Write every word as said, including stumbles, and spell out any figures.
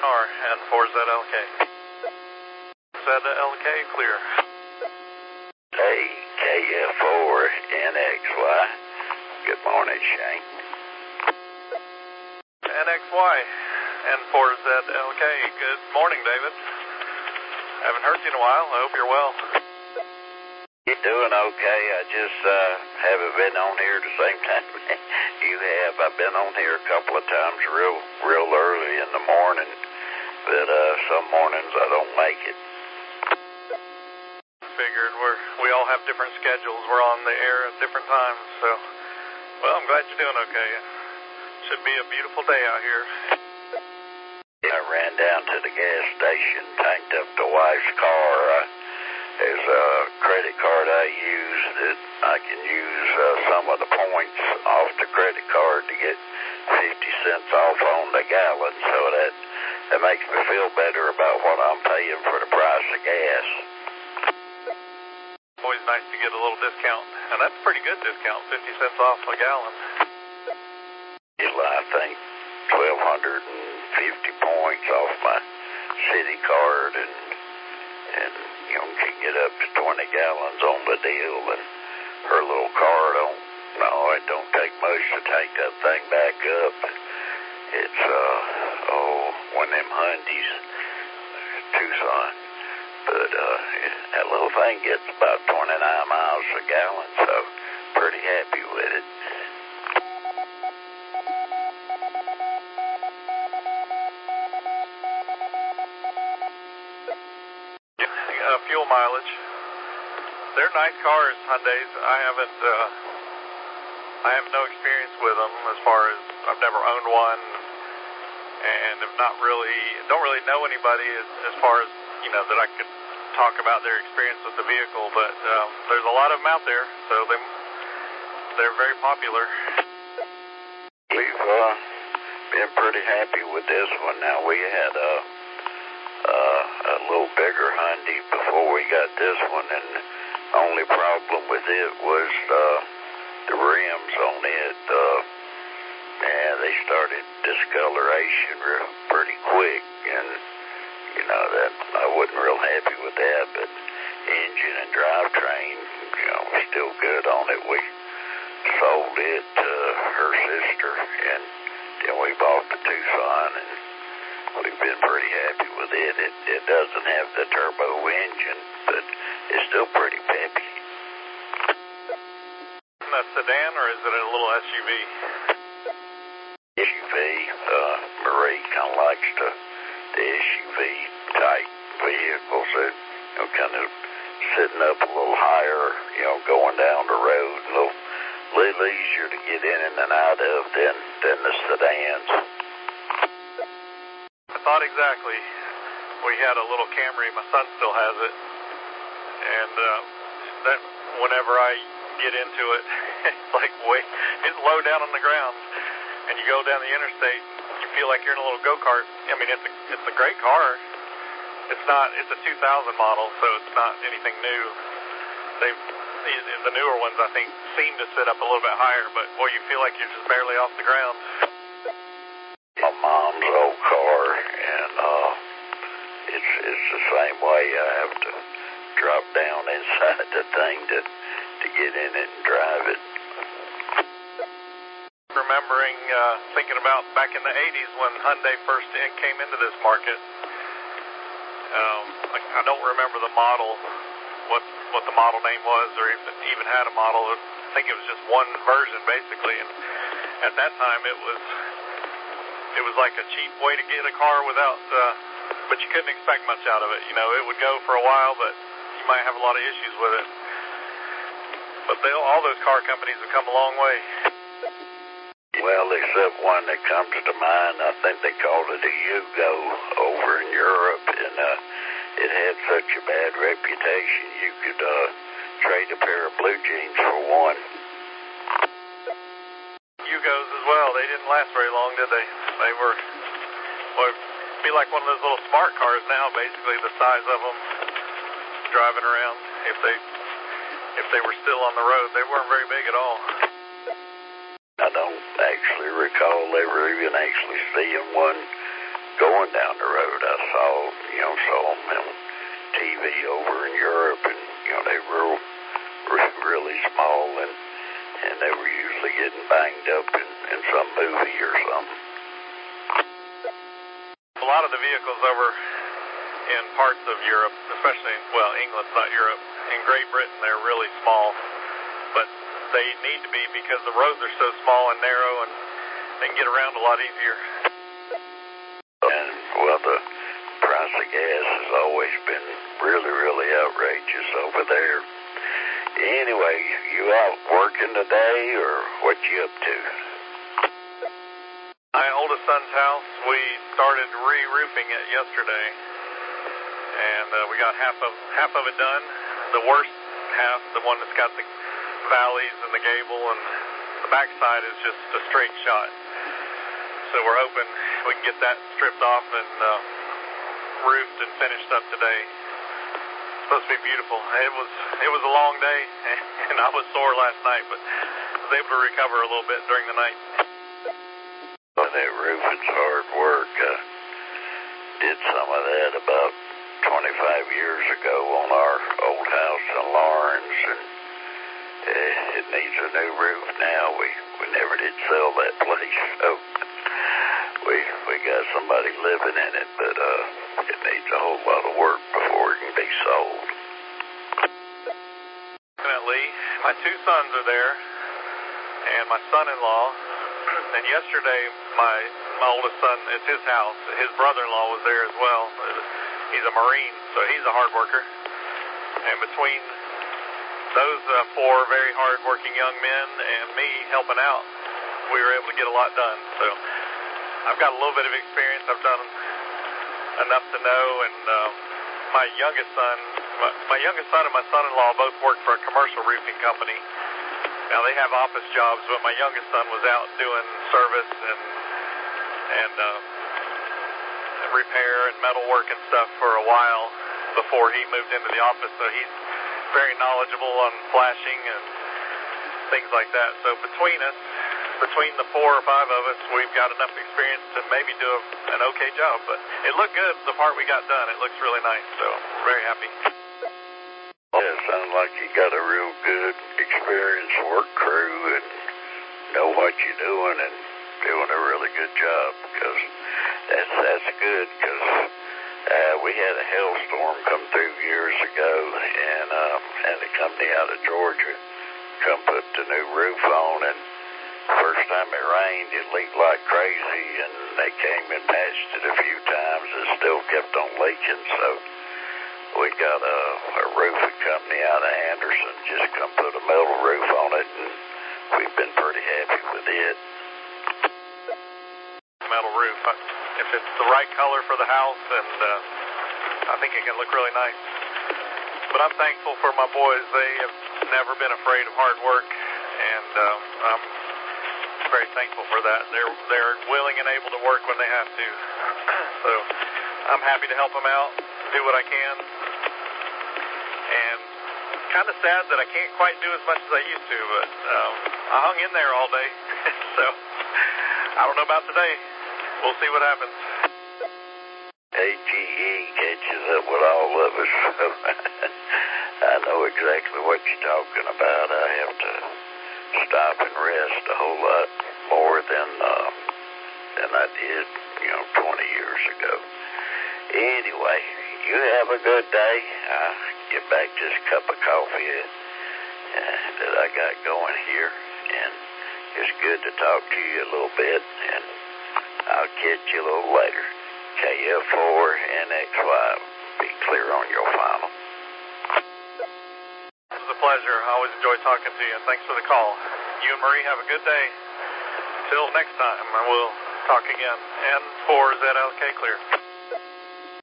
R and four Z L K. Z L K clear. Hey, K F four N X Y. Good morning, Shane. N X Y and four Z L K. Good morning, David. Haven't heard you in a while. I hope you're well. You're doing okay. I just uh, haven't been on here the same time you have. I've been on here a couple of times real real early in the morning, but uh, some mornings I don't make it. Figured we're, we all have different schedules. We're on the air at different times, so, well, I'm glad you're doing okay. Should be a beautiful day out here. I ran down to the gas station, tanked up the wife's car. I, there's a credit card I use that I can use uh, some of the points off the credit card to get fifty cents off on the gallon, so that, that makes me feel better about what I'm paying for the price of gas. Always nice to get a little discount, and that's a pretty good discount, fifty cents off a gallon. I think twelve fifty points off my city card, and and you know, can get up to twenty gallons on the deal. And her little car don't, no, it don't take much to take that thing back up. It's uh oh, one of them Hyundais, Tucson, but uh that little thing gets about twenty-nine miles a gallon, so pretty happy with it. Uh, fuel mileage. They're nice cars, Hyundais. I haven't, uh, I have no experience with them as far as I've never owned one, and have not really, don't really know anybody as, as far as, you know, that I could talk about their experience with the vehicle, but um, there's a lot of them out there, so they, they're very popular. We've uh, been pretty happy with this one. Now, we had a uh, Uh, a little bigger Hyundai before we got this one, and the only problem with it was uh, the rims on it. Uh, yeah, they started discoloration real, pretty quick, and you know that I wasn't real happy with that. But engine and drivetrain, you know, was still good on it. We sold it to her sister, and then we bought the Tucson, and we've been pretty happy with it. It it doesn't have the turbo engine, but it's still pretty peppy. Is it a sedan or is it a little S U V? S U V. Uh, Marie kind of likes the, the S U V type vehicles that, you know, kind of sitting up a little higher, you know, going down the road, a little, little easier to get in and out of than, than the sedans. I thought exactly. We had a little Camry. My son still has it, and uh, that whenever I get into it, it's like way, it's low down on the ground, and you go down the interstate, you feel like you're in a little go-kart. I mean, it's a it's a great car. It's not. It's a two thousand model, so it's not anything new. They the newer ones, I think, seem to sit up a little bit higher, but boy, you feel like you're just barely off the ground. My mom's old car, and uh, it's it's the same way. I have to drop down inside the thing to to get in it and drive it. Remembering, uh, thinking about back in the eighties when Hyundai first in, came into this market. Um, I, I don't remember the model, what what the model name was, or even even had a model. I think it was just one version basically, and at that time it was. It was like a cheap way to get a car without, uh, but you couldn't expect much out of it. You know, it would go for a while, but you might have a lot of issues with it. But they, all those car companies have come a long way. Well, except one that comes to mind, I think they called it a Yugo over in Europe, and uh, it had such a bad reputation you could uh, trade a pair of blue jeans for one. Yugos as well. They didn't last very long, did they? They were, well, it'd be like one of those little smart cars now, basically the size of them, driving around. If they, if they were still on the road, they weren't very big at all. I don't actually recall ever even actually seeing one going down the road, I saw, you know, saw them on T V over in Europe, and, you know, they were really small, and, and they were usually getting banged up in, in some movie or something. A lot of the vehicles over in parts of Europe, especially, well, England's not Europe, in Great Britain, they're really small, but they need to be because the roads are so small and narrow, and they can get around a lot easier. And, well, the price of gas has always been really, really outrageous over there. Anyway, you out working today, or what you up to? My oldest son's house, we started re-roofing it yesterday, and uh, we got half of half of it done. The worst half, the one that's got the valleys and the gable, and the backside is just a straight shot. So we're hoping we can get that stripped off and uh, roofed and finished up today. It's supposed to be beautiful. It was it was a long day, and I was sore last night, but I was able to recover a little bit during the night. Well, that roofing's hard work. I did some of that about twenty-five years ago on our old house in Lawrence, and uh, it needs a new roof now. We we never did sell that place, so we we got somebody living in it, but uh, it needs a whole lot of work before it can be sold. Definitely. My two sons are there, and my son-in-law. And yesterday, my my oldest son, it's his house. His brother-in-law was there as well. He's a Marine, so he's a hard worker. And between those uh, four very hard-working young men and me helping out, we were able to get a lot done. So I've got a little bit of experience. I've done enough to know. And uh, my youngest son, my, my youngest son and my son-in-law both work for a commercial roofing company. Now, they have office jobs, but my youngest son was out doing service and and uh, repair and metal work and stuff for a while before he moved into the office. So he's very knowledgeable on flashing and things like that. So between us, between the four or five of us, we've got enough experience to maybe do a, an okay job. But it looked good, the part we got done. It looks really nice, so we're very happy. Yeah, it sounds like you got a real good, experienced work crew and know what you're doing and doing a really good job, because that's, that's good, because uh, we had a hailstorm come through years ago, and uh, had a company out of Georgia come put the new roof on, and first time it rained, it leaked like crazy, and they came and patched it a few times. It still kept on leaking, so we got a, a roofing company out of Anderson just come put a metal roof on it, and we've been pretty happy with it. Metal roof. If it's the right color for the house, and uh, I think it can look really nice. But I'm thankful for my boys. They have never been afraid of hard work, and um, I'm very thankful for that. They're they're willing and able to work when they have to. So I'm happy to help them out, do what I can. And kind of sad that I can't quite do as much as I used to, but um, I hung in there all day. So I don't know about today. We'll see what happens. A G E catches up with all of us. I know exactly what you're talking about. I have to stop and rest a whole lot more than uh, than I did, you know, twenty years ago. Anyway, you have a good day. I'll get back to this cup of coffee uh, that I got going here, and it's good to talk to you a little bit, and I'll catch you a little later. K F four N X Y. Be clear on your final. It was a pleasure. I always enjoy talking to you, and thanks for the call. You and Marie have a good day. Till next time, I will talk again. N four Z L K clear.